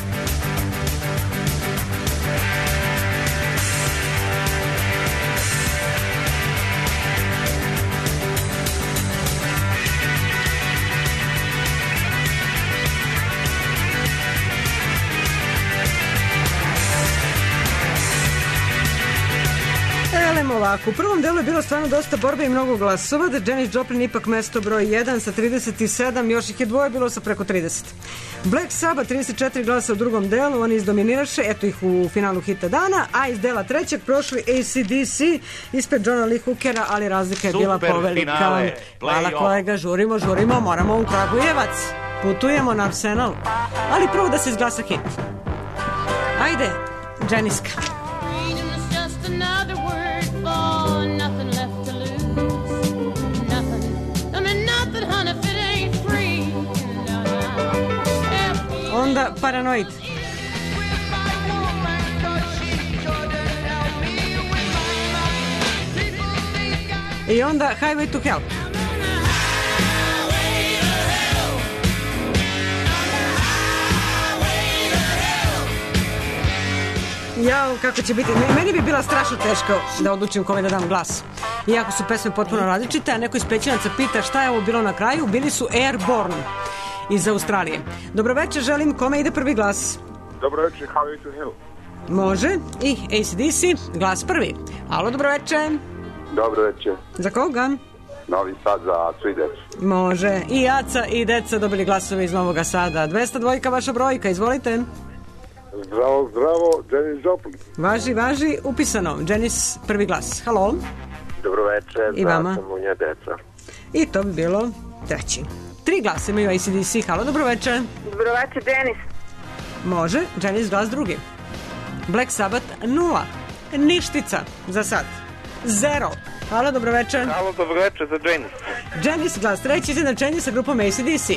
Ovako, u prvom delu je bilo stvarno dosta borbe i mnogo glasova, da Janis Joplin ipak mesto broj 1 sa 37, još ih je dvoje bilo sa preko 30. Black Sabbath 34 glasa u drugom delu, oni izdominiraše, eto ih u finalu hita dana, a iz dela trećeg prošli AC/DC ispred Johna Lee Hookera, ali razlika je bila povelika. Finale, hvala kolega, žurimo, moramo u Kragujevac, putujemo na Arsenal, ali prvo da se izglasa hit. Ajde, Janiska. Nothing, honey, if it ain't free. No. onda Paranoid. I onda Highway to Hell. Jao, kako će biti. Meni bi bila strašno teško da odlučim kome da dam glas. Iako su pesme potpuno različite, a neko iz Pećinaca pita šta je ovo bilo na kraju, bili su Airborne iz Australije. Dobroveče, želim, kome ide prvi glas? Dobroveče, Highway to Hell. Može. I AC/DC, glas prvi. Alo, dobroveče. Dobroveče. Za koga? Novi Sad za Acu i Decu. Može. I Aca i Deca dobili glasove iz Novog Sada. 202 vaša brojka, izvolite. Zdravo, zdravo, Janis Joplin. Važi, upisano. Janis, prvi glas. Halo. Dobroveče, I vama. za Samunja Deca. I to bi bilo treći. 3 glasa imaju AC/DC. Halo, dobroveče. Dobroveče, Janis. Može. Janis, glas drugi. Black Sabbath 0. Ništica za sad. 0. Halo, dobroveče. Halo, dobroveče za Janis. Janis, glas treći, izjednačenje sa grupom AC/DC.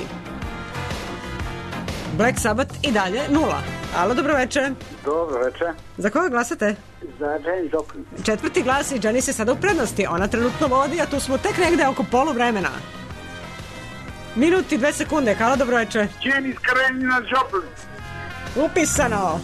Black Sabbath i dalje 0. Halo, dobroveče. Dobroveče. Za koga glasate? Za Janis Joplin. 4. glas i Janis je sada u prednosti. Ona trenutno vodi, a tu smo tek negde oko polu vremena. Minut i 2 sekunde. Halo, dobroveče. Janis Karenina Joplin. Upisano.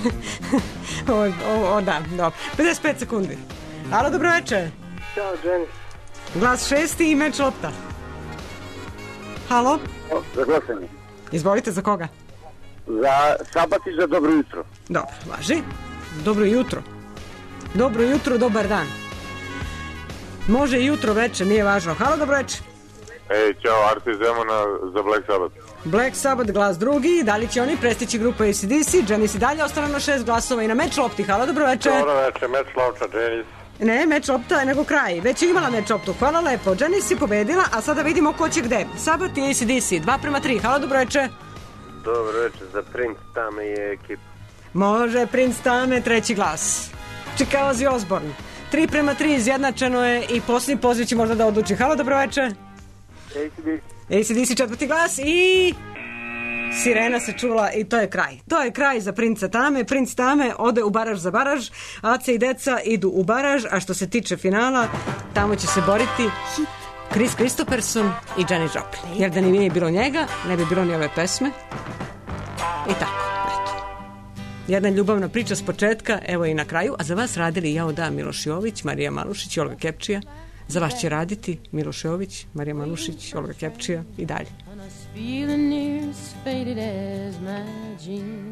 Da, dobro. 55 sekundi. Halo, dobroveče. Ćao, Janis. Glas 6. i meč lopta. Halo? Za glasanje. Izvolite, za koga? Za Sabat i za Dobro jutro. Dobro, važi. Dobro jutro. Dobro jutro, dobar dan. Može i jutro, veče, nije važno. Halo, dobroveče. Ej, ćao, Arti Zemona za Black Sabbath. Black Sabbath, glas drugi. Da li će oni prestići grupu AC/DC? Janis i dalje ostane na 6 glasova i na meč lopti. Halo, dobroveče. Dobroveče, meč lopta, Janis. Ne, meč lopta je nego kraj. Već je imala meč loptu. Hvala lepo. Janis je pobedila, a sada vidimo ko će gde. Sabbath i AC/DC. 2:3. Halo, dobroveče. Dobroveče, za Prince Tame i ekip. Može, Prince Tame, treći glas. Chicago Ozzy Osbourne. 3:3, izjednačeno je i posljednji poziv će možda da odluči. Halo, dobroveče. AC/DC, 4. glas i... Sirena se čula i to je kraj. To je kraj za Princa Tame. Princ Tame ode u baraž za baraž, Aca i Deca idu u baraž, a što se tiče finala, tamo će se boriti Chris Christopherson i Janis Joplin. Jer da nije bilo njega, ne bi bilo ni ove pesme. I tako, eto. Jedna ljubavna priča s početka, evo i na kraju, a za vas radili Jao da Miloš Jović, Marija Malušić i Olga Kepčija. Za vas će raditi Miloš Jović, Marija Malušić, Olga Kepčija i dalje. Feeling near as faded as my jeans.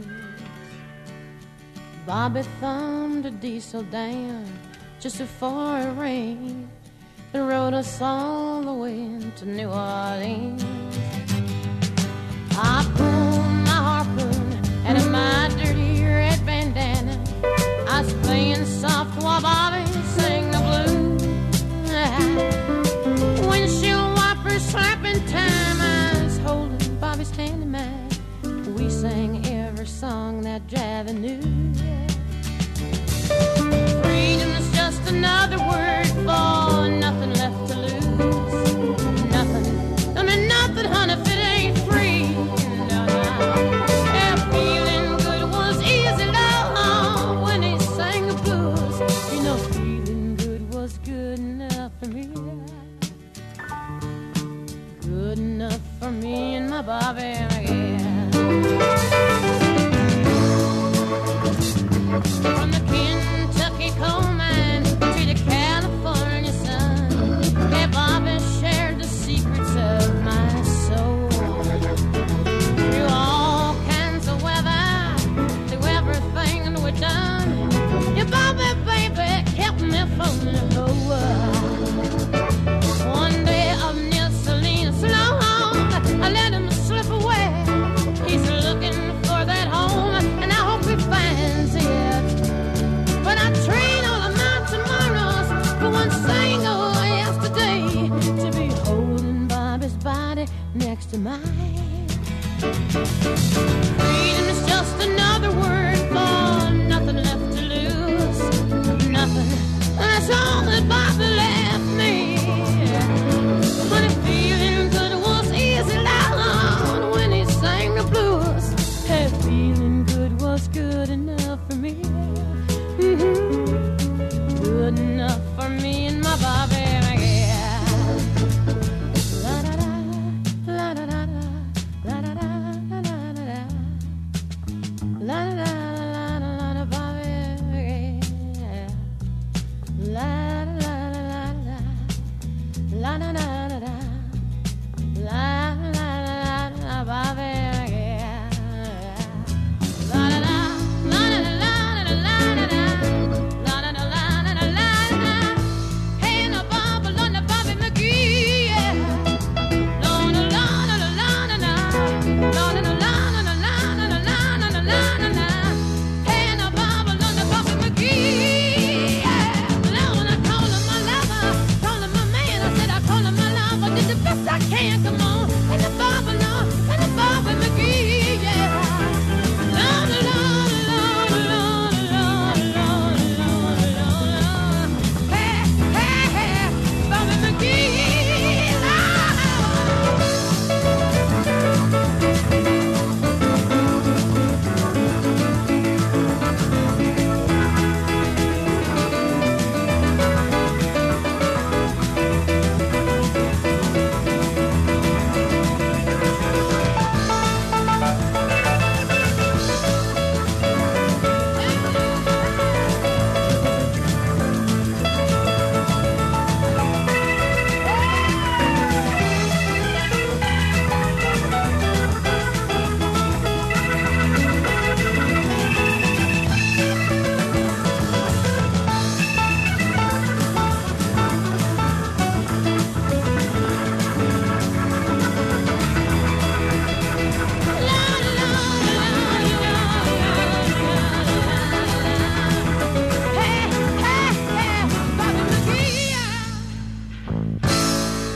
Bobby thumbed a diesel down just before it rained and rode us all the way to New Orleans. I pulled my harpoon out of my dirty red bandana. I was playing soft while Bobby sang the blues. Windshield wipers slapping time. Bobby's hand in mine. We sang every song that Javi knew. Freedom is just another word for nothing left to lose. Nothing, I mean nothing, honey, if it ain't free. No, no. Yeah, feeling good was easy, love, when he sang the blues. You know, feeling good was good enough for me. Good enough for me and my Bobby again. From the Kentucky coal mine to the California sun, yeah, Bobby shared the secrets of my soul. Through all kinds of weather, through everything that we've done, yeah, Bobby, baby, kept me from the whole world. One day of near Salinas long, I let him slip away. He's looking for that home, and I hope he finds it. But I trade all of my tomorrows for one single yesterday, to be holding Bobby's body next to mine. Freedom is just another word for nothing left to lose. Nothing, that's all